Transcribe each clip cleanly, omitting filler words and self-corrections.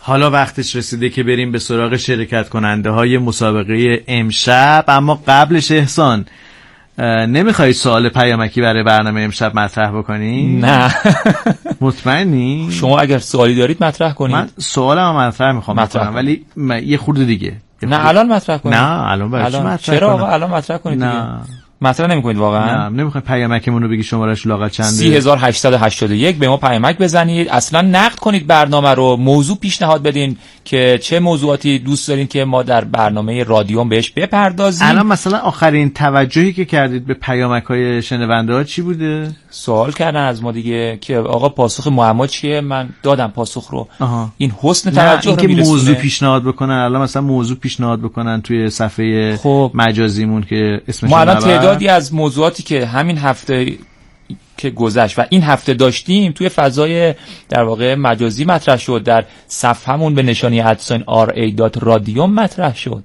حالا وقتش رسیده که بریم به سراغ شرکت کننده های مسابقه امشب. اما قبلش احسان، نمیخوای سوال پیامکی برای برنامه امشب مطرح بکنی؟ نه. مطمئنی؟ شما اگر سوالی دارید مطرح کنید. من سوالم مطرح میخوام بکنم، ولی یه خورده دیگه. نه الان مطرح کنید. نه الان برای چی مطرح چرا کنم؟ آقا الان مطرح کنید نه. دیگه. مطرح نمی‌کنید واقعا؟ نه نمیخوام پیامکمون رو بگی شماره‌اش لاغر چنده؟ 3881 به ما پیامک بزنید. اصلا نقد کنید برنامه رو، موضوع پیشنهاد بدین که چه موضوعاتی دوست دارین که ما در برنامه رادیوم بهش بپردازیم. الان مثلا آخرین توجهی که کردید به پیامک‌های شنونده‌ها چی بوده؟ سوال کردن از ما دیگه که آقا پاسخ معما چیه؟ من دادم پاسخ رو. این حسن توجه رو میرسونه. موضوع پیشنهاد بکنن، الان مثلا موضوع پیشنهاد بکنن توی صفحه مجازیمون که اسمش ما الان تعدادی از موضوعاتی که همین هفته که گذشت و این هفته داشتیم توی فضای در واقع مجازی مطرح شد، در صفحمون به نشانی @ra.radio مطرح شد.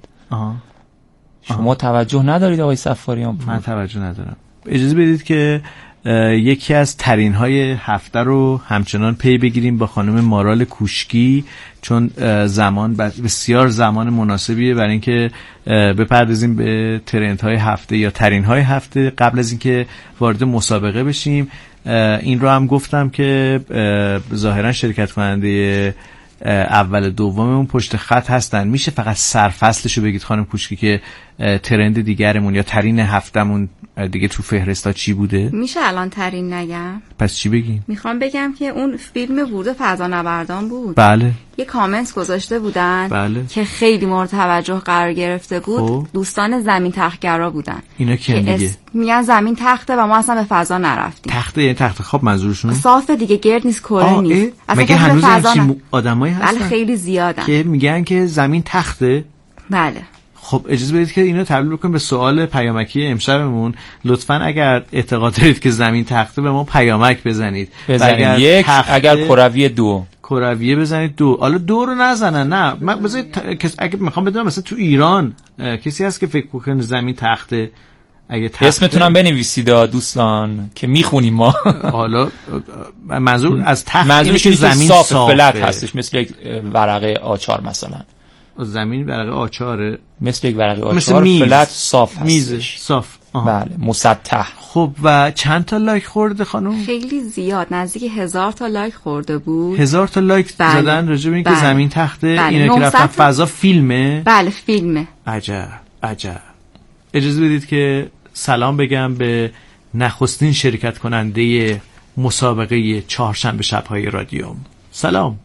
شما توجه ندارید آقای صفاریان؟ من توجه ندارم. اجازه بدید که یکی از ترین های هفته رو همچنان پی بگیریم با خانم مارال کوشکی، چون زمان بسیار زمان مناسبیه برای اینکه بپردازیم به ترند های هفته یا ترین های هفته قبل از اینکه وارد مسابقه بشیم. این رو هم گفتم که ظاهرا شرکت کننده اول دوممون پشت خط هستن. میشه فقط سرفصلشو بگید خانم کوشکی که ترند دیگرمون یا ترین هفتمون دیگه تو فهرستا چی بوده؟ میشه الان ترین نگم؟ پس چی بگیم؟ میخوام بگم که اون فیلم ورود فضانوردان بود. بله. یه کامنت گذاشته بودن بله. که خیلی مورد توجه قرار گرفته بود. دوستان زمین تختگرا بودن. اینا کی میگه؟ میگن زمین تخته و ما اصلا به فضا نرفتیم. تخته یعنی تخت خواب منظورشونه؟ صافه دیگه، گرد نیست، کره نیست. مگه هنوز همچین آدمایی هستن؟ بله خیلی زیادن که میگن که زمین تخته؟ بله. خب اجازه بدید که اینو تبدیل بکنیم به سوال پیامکی امشبمون. لطفاً اگر اعتقاد دارید که زمین تخته به ما پیامک بزنید. یک اگر کروی 2 کرویه بزنید 2. حالا 2 رو نزنن. نه من بذارید اگه میخوام بدونم مثلا تو ایران کسی هست که فکر کنه زمین تخته؟ اگه اسمتونم بنویسید دوستان که میخونیم ما. حالا منظور از تخت منظور که زمین صاف فلت هستش، مثل یک ورقه آچار مثلا. زمین ورقه آچاره، مثل یک ورقه آچار فلت صاف هستش. میزش صاف. بله مسطح. خب و چند تا لایک خورده خانم؟ خیلی زیاد، نزدیک 1000 تا لایک خورده بود. 1000 تا لایک زدن راجع به اینکه زمین تخته. اینا که رفتن فضا فیلمه؟ بله فیلمه. عجب. اجازه بدید که سلام بگم به نخستین شرکت کننده مسابقه چهارشنبه شب‌های رادیوم. سلام.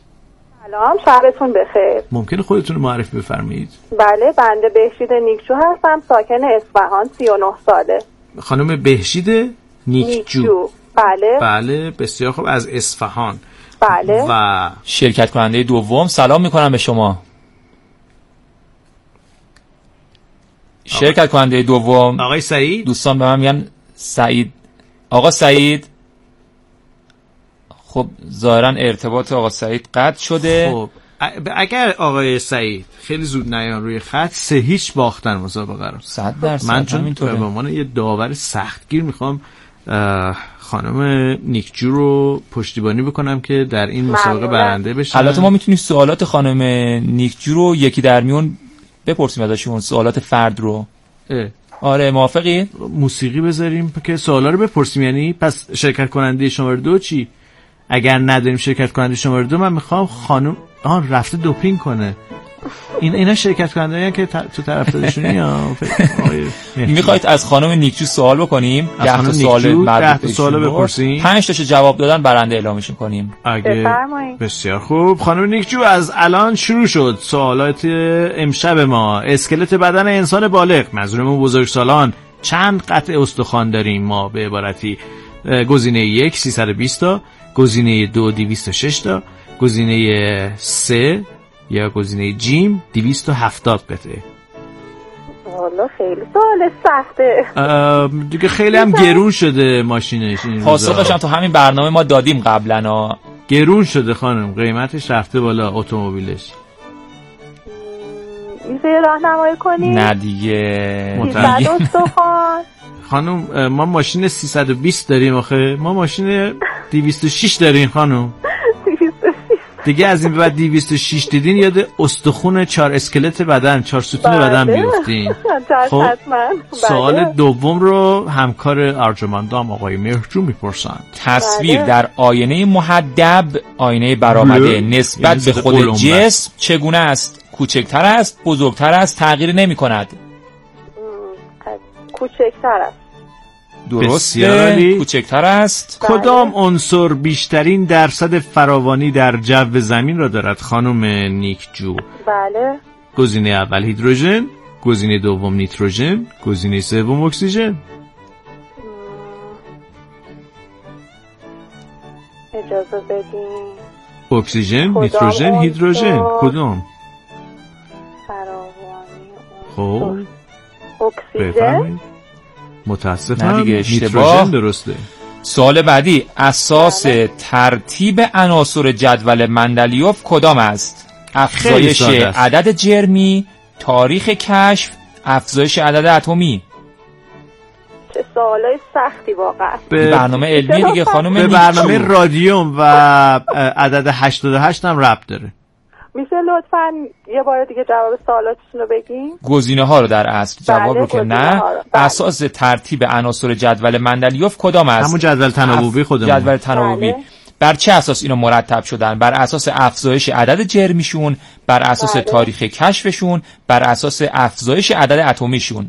شبتون بخیر. ممکنه خودتون رو معرفی بفرمایید؟ بله بنده بهشید نیکجو هستم، ساکن اصفهان، 39 ساله. خانم بهشید نیکجو. بله بسیار خوب، از اصفهان. بله. و شرکت کننده دوم، سلام میکنم به شما. شرکت کننده دوم آقای سعید. دوستان به من میگن سعید. آقا سعید. خب ظاهرا ارتباط آقا سعید قطع شده. خب اگر آقای سعید خیلی زود نیان روی خط 3-0 باختن مسابقه رو. 100%. من چون به عنوان یه داور سختگیر میخوام خانم نیکجو رو پشتیبانی بکنم که در این مسابقه برنده بشن. البته ما میتونیم سوالات خانم نیکجو رو یکی در میون بپرسیم ازشون، سوالات فرد رو. آره موافقی؟ موسیقی بذاریم که سوالا رو بپرسیم. یعنی پس شرکت کننده شماره 2 چی؟ اگر نداریم شرکت کننده شماره 2 من میخوام خانم رفته دوپینگ کنه. اینا شرکت کننده که تو طرفدارشونی یا میخواید از خانم نیکجو سوال بکنیم؟ 10 تا سوال بپرسیم، 5 تاشو جواب دادن برنده اعلامش کنیم. بسیار خوب خانم نیکجو، از الان شروع شد سوالات امشب ما. اسکلت بدن انسان بالغ، منظورمون بزرگسالان، چند قطع استخوان داریم ما؟ به عبارتی گزینه 1 320 تا، گزینه 2 206 تا، گزینه 3 یا گزینه جیم 270 قطعه. والا خیلی سوال سخته دیگه، خیلی هم گرون شده ماشینش این روزا. پاسخش هم تو همین برنامه ما دادیم قبلا. گرون شده خانم، قیمتش رفته بالا اتومبیلش. میشه راهنمایی کنی؟ نه دیگه خانم ما ماشین 320 داریم آخه، ما ماشین 206 داریم خانم. 206 دیگه از این به بعد 206 دیدین یاد استخون 4 اسکلت بدن 4 ستون بدن بیفتین. خب سوال دوم رو همکار ارجمندام آقای مهرجو میپرسند. تصویر در آینه محدب، آینه برآمده نسبت به خود جسم چگونه است؟ کوچکتر است، بزرگتر است، تغییر نمی کند؟ کوچکتر است. درسته، کوچکتر است. کدام عنصر بیشترین درصد فراوانی در جو زمین را دارد خانم نیکجو؟ بله. گزینه اول هیدروژن، گزینه دوم نیتروژن، گزینه سوم اکسیژن. اجازه بدین. اکسیژن، نیتروژن، هیدروژن، کدام؟ فراوانی. خب اکسیژن. متاسفم دیگه نیتروژن درسته. سوال بعدی، اساس ترتیب عناصر جدول مندلیوف کدام است؟ افزایش عدد جرمی، تاریخ کشف، افزایش عدد اتمی. چه سوالای سختی واقعا. به برنامه علمی دیگه خانم به برنامه رادیوم و عدد 88 هم ربط داره. میشه لطفاً یه بار دیگه جواب سوالاتشون رو بگین؟ گزینه ها رو در اصل جواب رو که نه. اساس ترتیب عناصر جدول مندلیوف کدام است؟ همون جدول تناوبی خودمون. جدول تناوبی. بر چه اساس اینو مرتب شدن؟ بر اساس افزایش عدد جرمیشون، بر اساس تاریخ کشفشون، بر اساس افزایش عدد اتمیشون.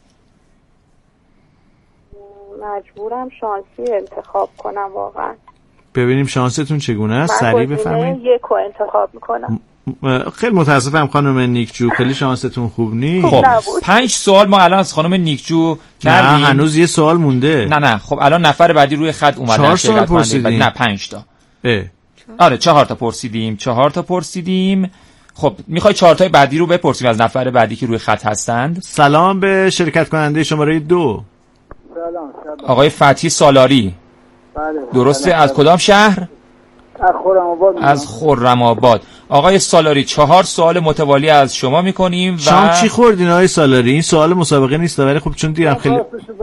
مجبورم شانسی انتخاب کنم واقعا. ببینیم شانستون چگونه است. سریع بفرمایید. من یک رو انتخاب میکنم. خیلی متاسفم خانم نیکجو، خیلی شانستون خوب نیست. خب 5 سوال ما الان از خانم نیکجو کردیم. نه هنوز یه سوال مونده. نه خب الان نفر بعدی روی خط اومدن. 4 سوال پرسیدیم. نه 5 تا. آره 4 تا پرسیدیم. 4 تا پرسیدیم. خب میخوای 4 تای بعدی رو بپرسیم از نفر بعدی که روی خط هستند. سلام به شرکت کننده شماره 2. سلام. آقای فتحی سالاری. بله. درسته. از کدام شهر؟ از خرم‌آباد. آقای سالاری 4 سوال متوالی از شما میکنیم. شام چی خوردین آقای سالاری؟ این سوال مسابقه نیست ولی خب چون دیدم خیلی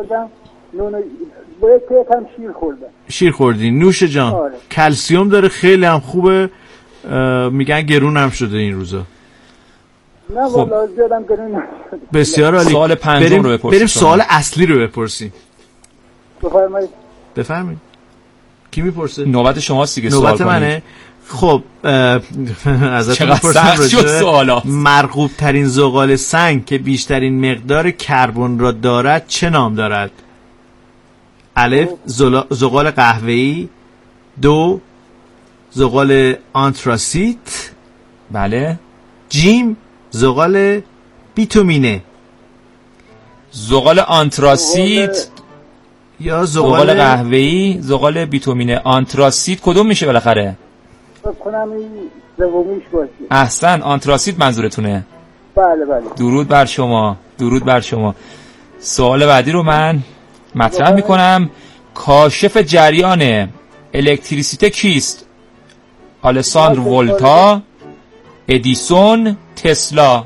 باید شیر خوردم. شیر خوردین. نوش جان. آره. کلسیوم داره، خیلی هم خوبه. میگن گرون هم شده این روزا. نه والا زیادم گرون نشده. بسیار عالی. سوال پنجم رو بپرسیم. بریم سوال اصلی رو بپرسیم. بفرمایید. کی میپرسه؟ نوبت شماست دیگه. سوال نوبت منه. خب ازتون میپرسم مرغوب ترین زغال سنگ که بیشترین مقدار کربن را دارد چه نام دارد؟ الف زغال قهوه‌ای، 2 زغال آنتراسیت، بله، جیم زغال بیتومینه. زغال آنتراسیت یا زغال قهوه‌ای، زغال بیتومینه. آنتراسیت کدوم میشه بالاخره؟ فکر کنم این دومیش باشه. احسن، آنتراسیت منظورتونه. بله. درود بر شما. درود بر شما. سوال بعدی رو من مطرح میکنم. کاشف جریان الکتریسیته کیست؟ آلساندرو ولتا، ادیسون، تسلا.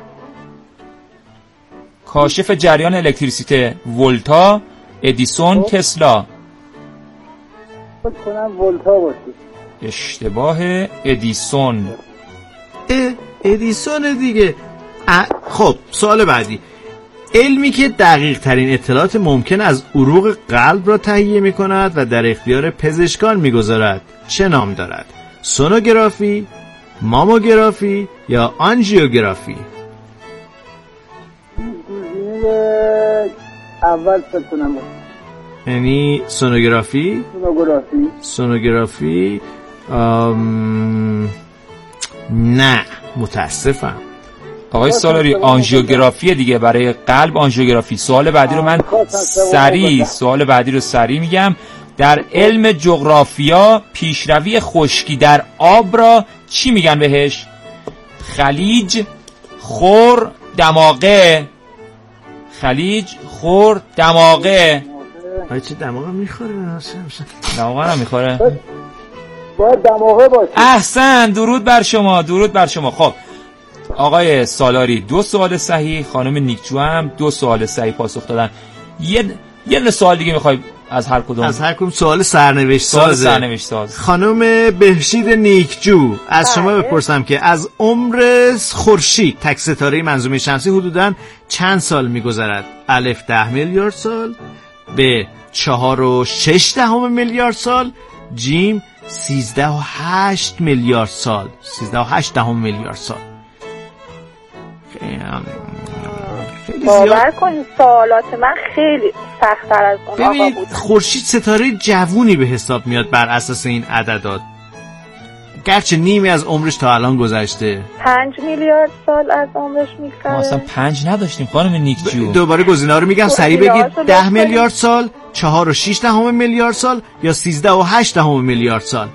کاشف جریان الکتریسیته ولتا، ادیسون، تسلا. فکر کنم ولتا باشه. اشتباه. ادیسون. ادیسون دیگه. خب سوال بعدی. علمی که دقیق ترین اطلاعات ممکن از عروق قلب را تهیه می کند و در اختیار پزشکان می گذارد چه نام دارد؟ سونوگرافی، ماموگرافی یا آنژیوگرافی؟ گزینه اول فکر کنم. یعنی سونوگرافی؟ سونوگرافی نه متاسفم. آقای سالاری آنژیوگرافی دیگه، برای قلب آنژیوگرافی. سوال بعدی رو من سریع میگم. در علم جغرافیا پیشروی خشکی در آب را چی میگن بهش؟ خلیج، خور، دماغه. خلیج، خور، دماغه. چه دماغ میخوره؟ دماغ هم میخوره. باید دماغه باشه. احسن، درود بر شما. درود بر شما. خب آقای سالاری 2 سوال صحیح، خانم نیکجو هم 2 سوال صحیح پاسخ دادن. یه سوال دیگه میخوای از هر کدوم سوال سرنوشت ساز. خانم بهشید نیکجو از شما بپرسم که از عمر خورشید تک ستاره منظومه شمسی حدوداً چند سال میگذرد؟ الف 10 میلیارد سال، ب 4.6 میلیارد سال، جیم 13.8 میلیارد سال. 13.8 میلیارد سال. باور کنید سوالات من خیلی سخت‌تر از اون آقا بود. خورشید ستاره جوونی به حساب میاد بر اساس این عددات، گرچه نیمی از عمرش تا الان گذشته. 5 میلیارد سال از عمرش میگذره. ما اصلا 5 نداشتیم خانم نیکجو. دوباره گزینه‌ها رو میگم سریع بگید. 10 میلیارد سال، 4.6 میلیارد سال یا 13.8 میلیارد سال.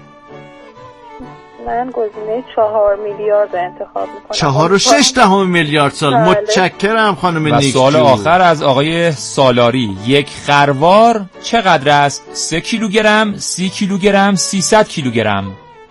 من گزینه 4 میلیارد انتخاب میکنم. 4.6 میلیارد سال. متشکرم خانم نیکجو. و سوال آخر از آقای سالاری، یک خروار چقدر است؟ 3 کیلوگرم، 30 کیلوگرم، 300 کیلوگرم.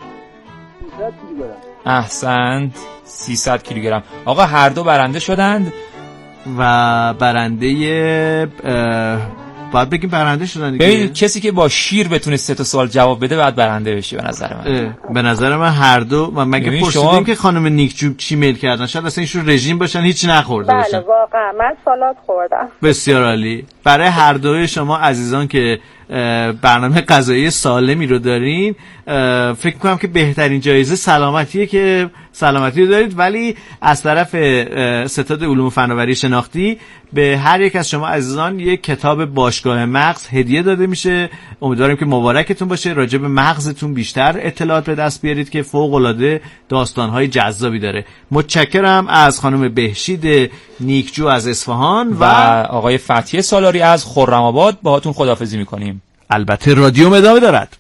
احسنت، 300 کیلوگرم. آقا هر دو برنده شدند و برنده باید بگیم برنده شدن دیگه. کسی که با شیر بتونه 3 تا سوال جواب بده بعد برنده بشه به نظر من. به نظر من هر دو. من مگه پرسیدیم که خانم نیکجو چی میل کردن؟ شاید اصلا ایشون رژیم باشن، هیچ نخورده باشن. بله واقعا من سالاد خوردم. بسیار عالی. برای هر دوی شما عزیزان که برنامه غذایی سالمی رو دارین، فکر می‌کنم که بهترین جایزه سلامتیه که سلامتی رو دارید، ولی از طرف ستاد علوم و فناوری شناختی به هر یک از شما عزیزان یک کتاب باشگاه مغز هدیه داده میشه. امیدوارم که مبارکتون باشه، راجع به مغزتون بیشتر اطلاعات به دست بیارید که فوق‌العاده داستان‌های جذابی داره. متشکرم از خانم بهشید نیکجو از اصفهان و آقای فتحی سالاری از خرم‌آباد. باهاتون خداحافظی می‌کنیم. البته رادیو ادامه دارد.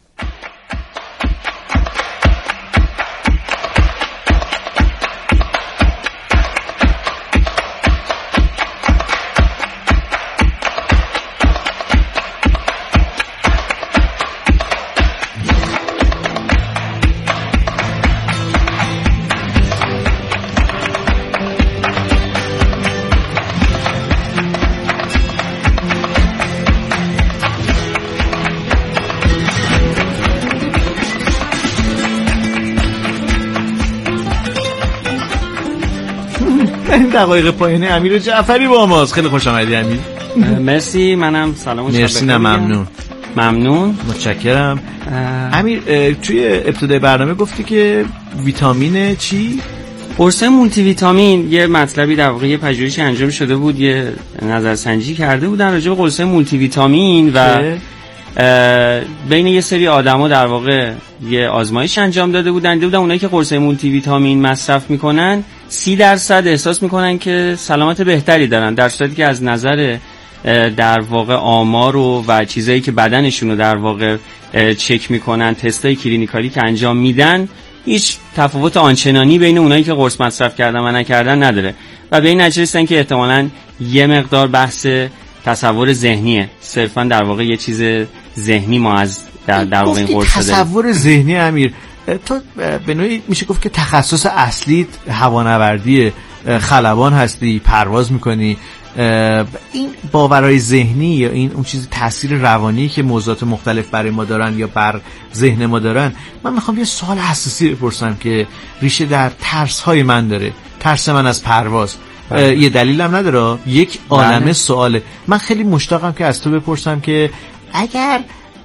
این دقایق پایانی امیر جعفری با ماست. خیلی خوش آمدی امیر. مرسی. منم سلام و مرسی. ممنون. متشکرم. امیر توی ابتدای برنامه گفتی که ویتامین چی؟ قرص مولتی ویتامین یه مطلبی در واقع یه پژوهشی انجام شده بود، یه نظرسنجی کرده بودن راجع به قرص مولتی ویتامین و بین یه سری آدما در واقع یه آزمایش انجام داده بودن اونایی که قرص مولتی ویتامین مصرف میکنن 30% احساس میکنن که سلامت بهتری دارن، در صورتی که از نظر در واقع آمار و چیزایی که بدنشون رو در واقع چک میکنن، تستای کلینیکالی که انجام میدن، هیچ تفاوت آنچنانی بین اونایی که قرص مصرف کردن و نکردن نداره و به این نتیجه رسیدن که احتمالاً یه مقدار بحث تصور ذهنیه، صرفا در واقع یه چیز ذهنی ما از در واقع این قرص داریم. تصور ذهنی امیر، تو به نوعی میشه گفت که تخصص اصلیت هوانوردی، خلبان هستی، پرواز میکنی، این باورهای ذهنی یا این اون چیز تاثیر روانی که موضوعات مختلف برای ما دارن یا بر ذهن ما دارن، من میخوام یه سوال حساسی بپرسم که ریشه در ترس‌های من داره، ترس من از پرواز. یه دلیلم نداره، یک عالمه سواله. من خیلی مشتاقم که از تو بپرسم که اگر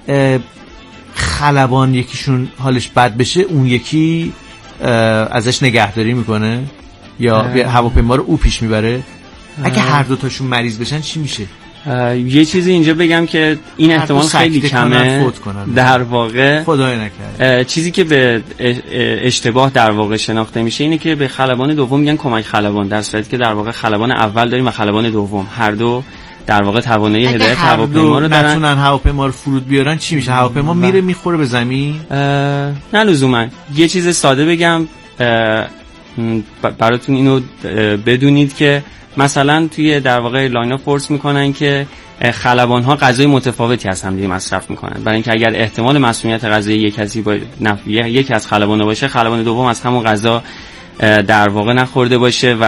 خلبان یکیشون حالش بد بشه، اون یکی ازش نگهداری میکنه یا هواپیما رو او پیش میبره؟ اگه هر دو تاشون مریض بشن چی میشه؟ یه چیزی اینجا بگم که این احتمال خیلی کمه در واقع. خدای نکرده. چیزی که به اشتباه در واقع شناخته میشه اینه که به خلبان دوم میگن کمک خلبان، در صورتی که در واقع خلبان اول داریم و خلبان دوم، هر دو در واقع توانایی هدایت هواپیما رو دارن. نتونن هواپیما رو فرود بیارن چی میشه؟ هواپیما میره میخوره به زمین؟ نه لزوما. یه چیز ساده بگم براتون اینو بدونید که مثلا توی در واقع لاین فورس میکنن که خلبان ها غذای متفاوتی از هم دیگه مصرف میکنن، برای اینکه اگر احتمال مسمومیت غذایی یکی از خلبان باشه، خلبان دوم از همون غذا در واقع نخورده باشه و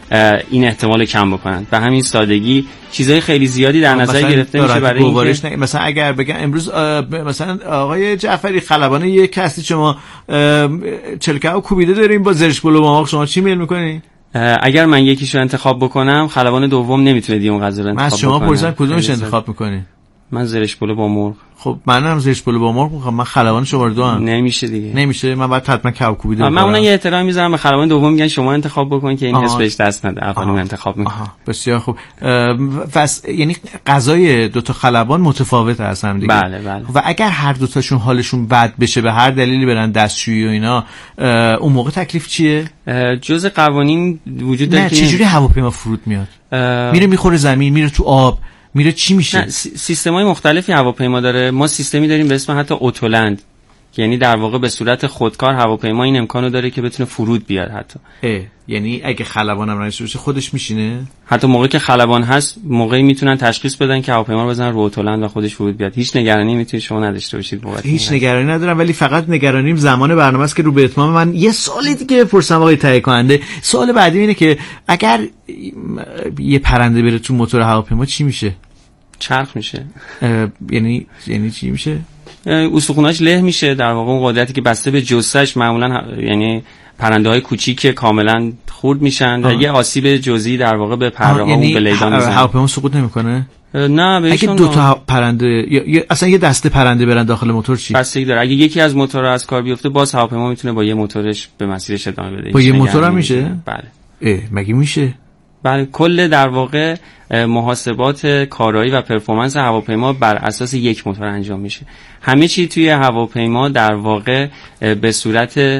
این احتمال کم بکنن. به همین سادگی چیزای خیلی زیادی در نظر گرفته میشه برای اینکه مثلا اگر بگم امروز مثلا آقای جعفری خلبان یک هستی، شما 40 کباب کوبیده داریم با زرش پلو با مرغ، شما چی میل میکنین؟ اگر من یکیشو انتخاب بکنم، خلبان دوم نمیتونه دیگه اون غذا رو انتخاب بکنه. من شما پرسیدم کدومش انتخاب میکنین؟ من زرش پلو با مرغ. خب منم زرش پلو با مرغ میخوام. من خلبان شماره 2 ام. نمیشه دیگه. نمیشه. من باید حتما کباب کوبیده بخورم. من اونم یه احترام میذارم به خلبان دوم، میگن شما انتخاب بکن که این حس بهش دست نده. اولون انتخاب میکنم. بسیار خوب. یعنی غذای دو تا خلبان متفاوت هستن دیگه. بله بله. و اگر هر دو تاشون حالشون بد بشه به هر دلیلی برن دستشویی و اینا، اون موقع تکلیف چیه؟ جزء قوانین وجود داره. نه چجوری هواپیما فرود میاد؟ میره میخوره زمین، میره تو آب، میره چی میشه؟ سیستم‌های مختلفی هواپیما داره. ما سیستمی داریم به اسم حتی اتولند، یعنی در واقع به صورت خودکار هواپیما این امکانو داره که بتونه فرود بیاد. حتی یعنی اگه خلبان هم نشه باشه خودش میشینه. حتی موقعی که خلبان هست، موقعی میتونن تشخیص بدن که هواپیما رو بزنن رو اتولند و خودش فرود بیاد. هیچ نگرانی میتونید شما نداشته باشید بابت. هیچ نگرانی ندارم، ولی فقط نگرانیم زمان برنامه است که رو به اتمام. من یه سوالی دیگه بپرسم آقای تهیه کننده. سوال بعدی اینه که اگر یه پرنده بره تو موتور هواپیما چی میشه؟ چرخ میشه. یعنی چی میشه؟ استخوناش له میشه. در واقع اون قدرتی که بسته به جثهش معمولا یعنی پرنده‌های کوچیک کاملا خورد میشن و یه آسیب جزئی در واقع به پره‌ها و بلیدها میزنه. هواپیما سقوط نمیکنه؟ نه اگه دو تا پرنده یا اصلا یه دسته پرنده برن داخل موتور چی؟ بستگی داره. اگه یکی از موتورها از کار بیفته، باز هواپیما میتونه با یه موتورش به مسیرش ادامه بده. با یه موتور هم میشه؟ بله. مگه میشه؟ بله. کل در واقع محاسبات کارایی و پرفورمنس هواپیما بر اساس یک موتور انجام میشه. همه چی توی هواپیما در واقع به صورت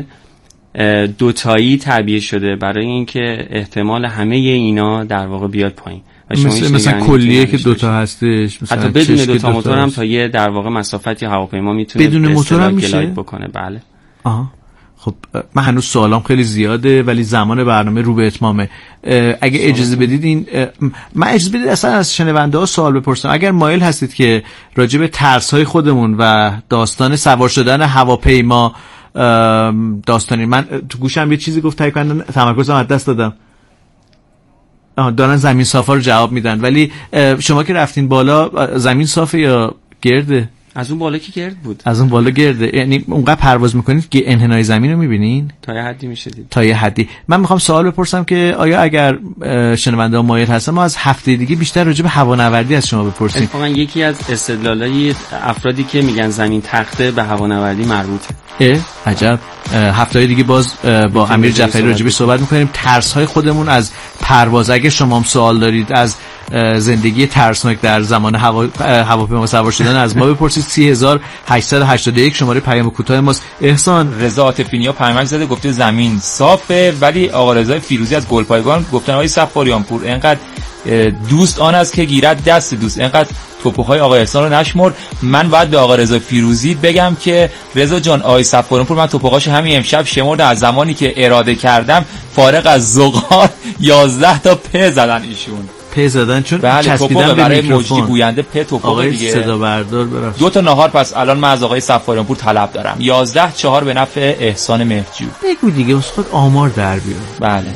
دوتایی تعبیه شده برای اینکه احتمال همه اینا در واقع بیاد پایین. مثلا کلیه که دوتا هستش، مثلا حتی بدون دوتا موتور هم تا یه در واقع مسافتی هواپیما میتونه بدون موتور هم میشه بکنه. بله. خب من هنوز سوالام خیلی زیاده ولی زمان برنامه رو به اتمامه. اگه اجازه بدید اصلا از شنونده ها سوال بپرسم. اگر مایل هستید که راجع به ترس های خودمون و داستان سوار شدن هواپیما داستانی، من تو گوشم یه چیزی گفت تمرکزم از دست دادم. دارن زمین صافا رو جواب میدن، ولی شما که رفتین بالا زمین صافه یا گرده؟ از اون بالا که گرد بود. از اون بالا گرده. یعنی اونقدر پرواز میکنید که انحنای زمین رو میبینین؟ تا یه حدی میشه دید. تا یه حدی. من میخوام سوال بپرسم که آیا اگر شنونده ها مایل هستن ما از هفته دیگه بیشتر راجع به هوانوردی از شما بپرسیم. اتفاقا یکی از استدلالای افرادی که میگن زمین تخته به هوانوردی مربوطه. عجب. هفته دیگه باز با امیر جعفری راجع به صحبت میکنیم. ترس های خودمون از پرواز. اگه شما هم سوال دارید از زندگی ترسناک در زمان هواپیما سوار شدن از ما بپرسید. 3881 شماره پیام کوتاه ماست. احسان رضا عاطفینیا پیامک زده گفته زمین صافه، ولی آقا رضا فیروزی از گلپایگان گفتن آقای صفاریان پور اینقدر دوست آن است که گیرد دست دوست، اینقدر توپوهای آقا احسان رو نشمر. من باید به آقا رضا فیروزی بگم که رضا جان آقای صفاریان پور من توپوهاشو همین امشب شمردم، از زمانی که اراده کردم فارغ از زغال 11 تا پ زدن ایشون. پ زدن چون چسبیدن برای موجی گوینده پ توپو دیگه. صدا بردار براش 2 تا نهار پس الان من از آقای صفاریان پور طلب دارم. 11-4 به نفع احسان مهرجو. بگو دیگه استاد آمار در بیار. بله.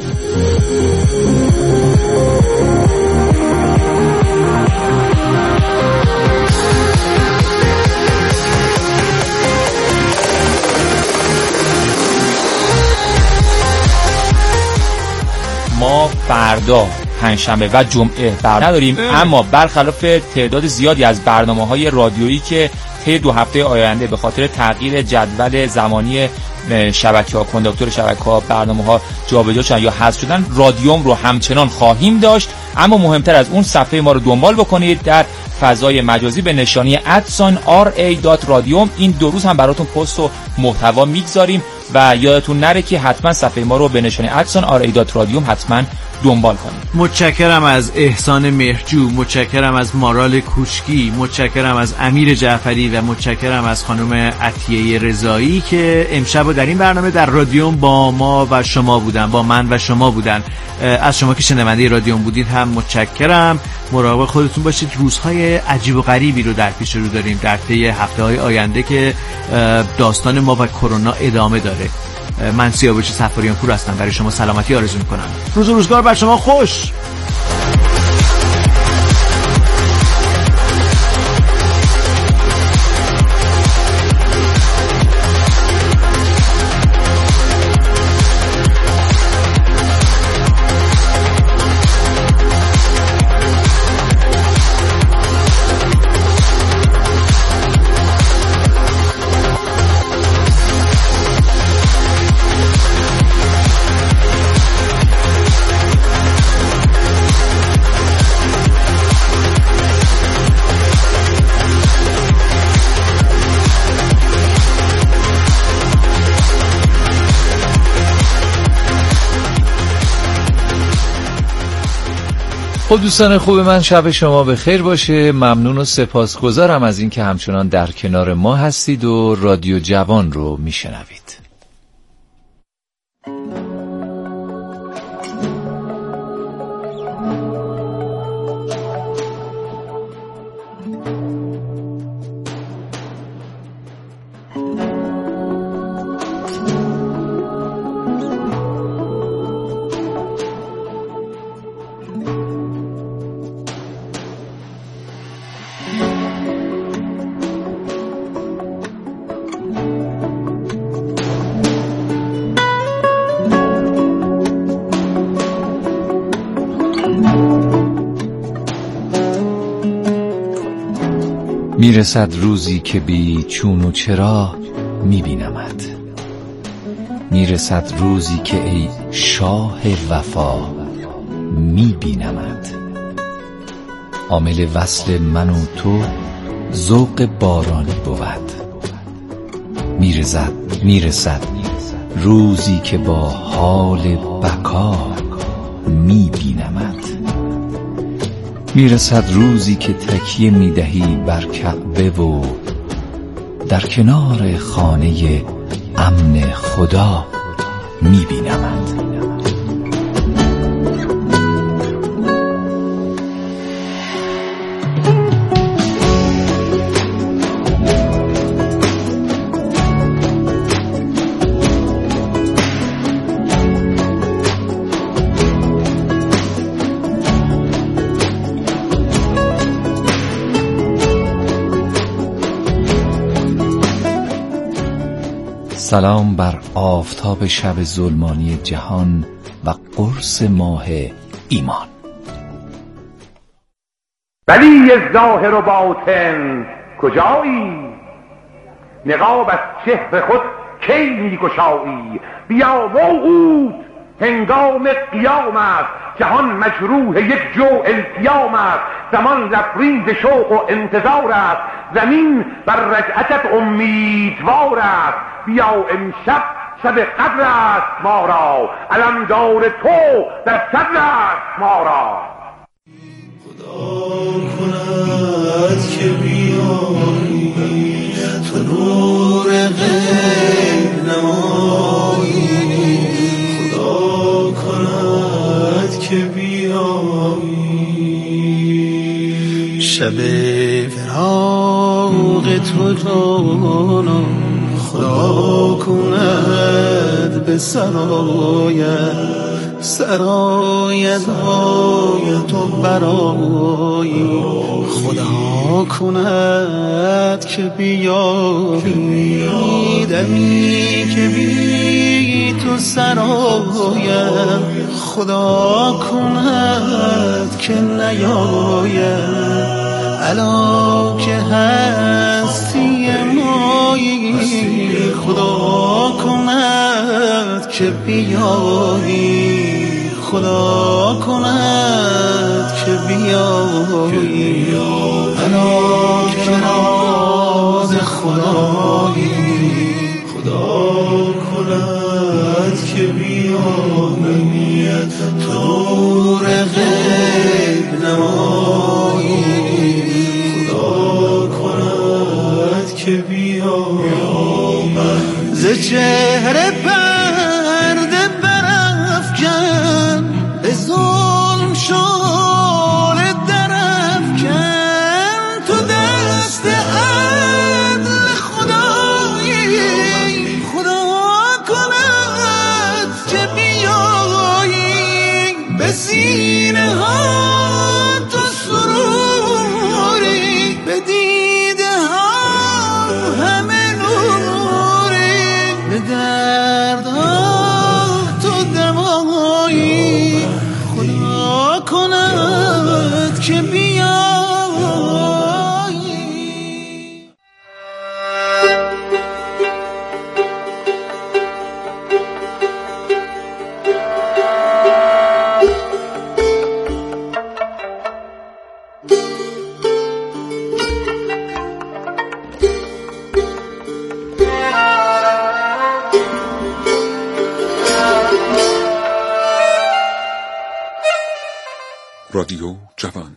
ما فردا پنجشنبه و جمعه برنامه نداریم، اما برخلاف تعداد زیادی از برنامه‌های رادیویی که طی 2 هفته آینده به خاطر تغییر جدول زمانی شبکه‌ها، کانداکتور شبکه‌ها، برنامه‌ها جابجا شدن یا حذف شدن، رادیوم رو همچنان خواهیم داشت. اما مهمتر از اون صفحه ما رو دنبال بکنید در فضای مجازی به نشانی @ra.radiom. این 2 روز هم براتون پست و محتوا میگذاریم و یادتون نره که حتما صفحه ما رو به نشانی @ra.radiom حتما دنبال کنید. متشکرم از احسان مهرجو، متشکرم از مارال کوشکی، متشکرم از امیر جعفری و متشکرم از خانم عطیه رضایی که امشب در این برنامه در رادیوم با ما و شما بودن، با من و شما بودن. از شما که شنونده رادیوم بودید هم متشکرم. مراقب خودتون باشید. روزهای عجیب و غریبی رو در پیش رو داریم در طی هفته‌های آینده که داستان ما و کرونا ادامه داره. من سیاوش صفاریان پور هستم، برای شما سلامتی آرزو میکنم. روز و روزگار بر شما خوش. خب دوستان خوب من، شب شما به خیر باشه. ممنون و سپاسگزارم از اینکه همچنان در کنار ما هستید و رادیو جوان رو میشنوید. میرسد روزی که بی چون و چرا میبینمت، میرسد روزی که ای شاه وفا میبینمت. عامل وصل من و تو ذوق بارانی بود. میرسد روزی که با حال بقا میبینمت. میرسد روزی که تکیه میدهی بر کعبه و در کنار خانه امن خدا میبینمت. سلام بر آفتاب شب ظلمانی جهان و قرص ماه ایمان. ولی ظاهر و باطن کجایی؟ نقاب از چهر خود کی میگشایی؟ بیا موعود هنگام قیام است، جهان مجروح یک جو التیام است. زمان لبریز شوق و انتظار است، زمین بر رجعتت امیدوار است. بیا امشب شب قدر است ما را، علمدار تو در صدر است ما را. خدا کند که بیایی تو نور غیب نمایی، خدا کند که بیایی شب فراق تو جانم، خدا کند به سرایت تو برایی، خدا کند که بیایی دمی که بی تو سرایم، خدا کند که نیاید الا که هستی مایی، خدا کند که بیایی، خدا کند که بیایی الا که راز خدایی، خدا کند که بیایی تو نور غیب نمایی، خدا کند که بیایی ز چهره پرده برافکن، به ظلم شال درافکن، تو دست عدل خدایی، خدا کند کند که بیایی. رادیو جوان.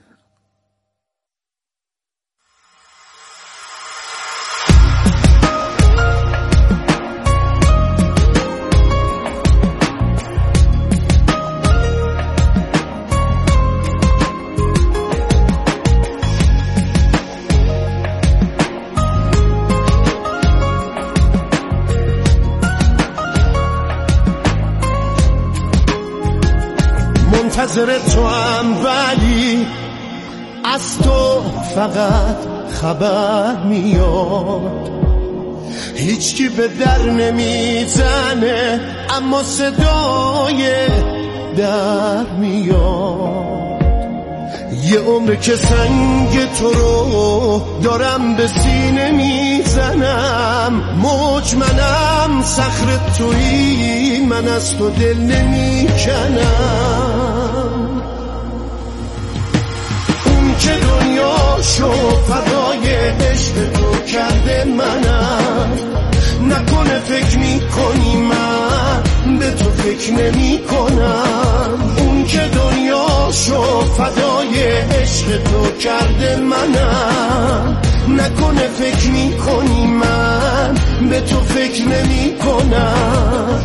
منتظر تو هم ولی از تو فقط خبر میاد، هیچکی به در نمیزنه اما صدای در میاد. یه عمر که سنگ تو رو دارم به سینه میزنم، مجمنم صخر تویی، من از تو دل نمیکنم. اون که دنیاشو فدای عشق تو کرده منم، نکنه فکر میکنی من به تو فکر نمی کنم. اون که دنیاشو فدای عشق تو کرده منم، نکنه فکر میکنی من به تو فکر نمی کنم.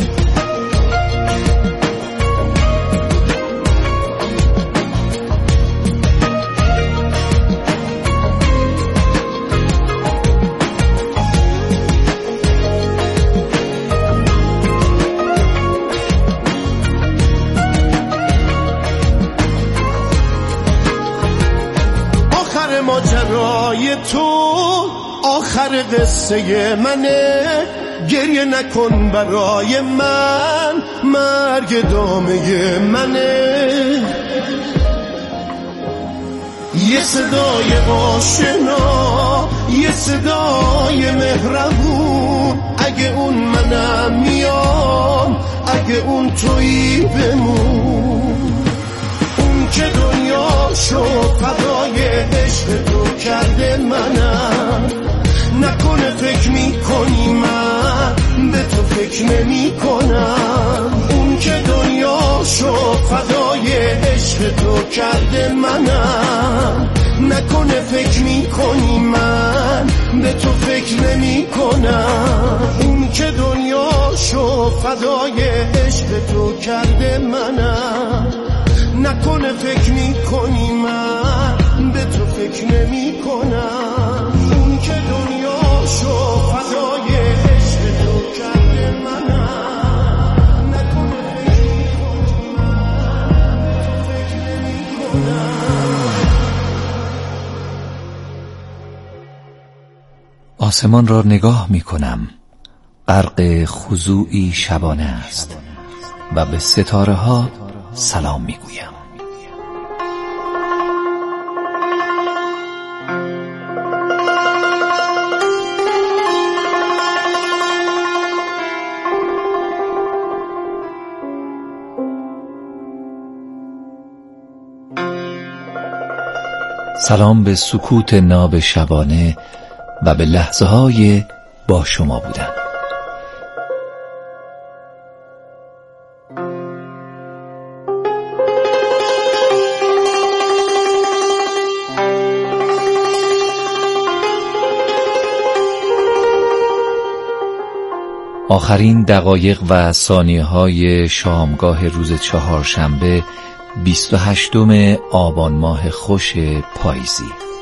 ماجرای تو آخر قصه منه، گریه نکن برای من، مرگ دامه منه. یه صدای آشنا، یه صدای مهربون، اگه اون منم میام، اگه اون تویی بمون. اون که دنیاشو فدای عشق تو کرده منم، نکنه فکر میکنی من به تو فکر نمی کنم. اون که دنیاشو فدای عشق تو کرده منم، نکنه فکر میکنی من به تو فکر نمی کنم. اون که دنیاشو فدای عشق تو کرده منم، نکنه فکر میکنی من به تو فکر نمی کنم. اون که دنیاشو فدای عشق تو کرده منم، نکنه فکر میکنی من به تو فکر نمی کنم. آسمان را نگاه میکنم، غرق خضوعی شبانه است و به ستاره ها سلام میگویم. سلام به سکوت ناب شبانه و به لحظه های با شما بودن. آخرین دقایق و ثانیه های شامگاه روز چهارشنبه 28 آبان ماه خوش پاییزی.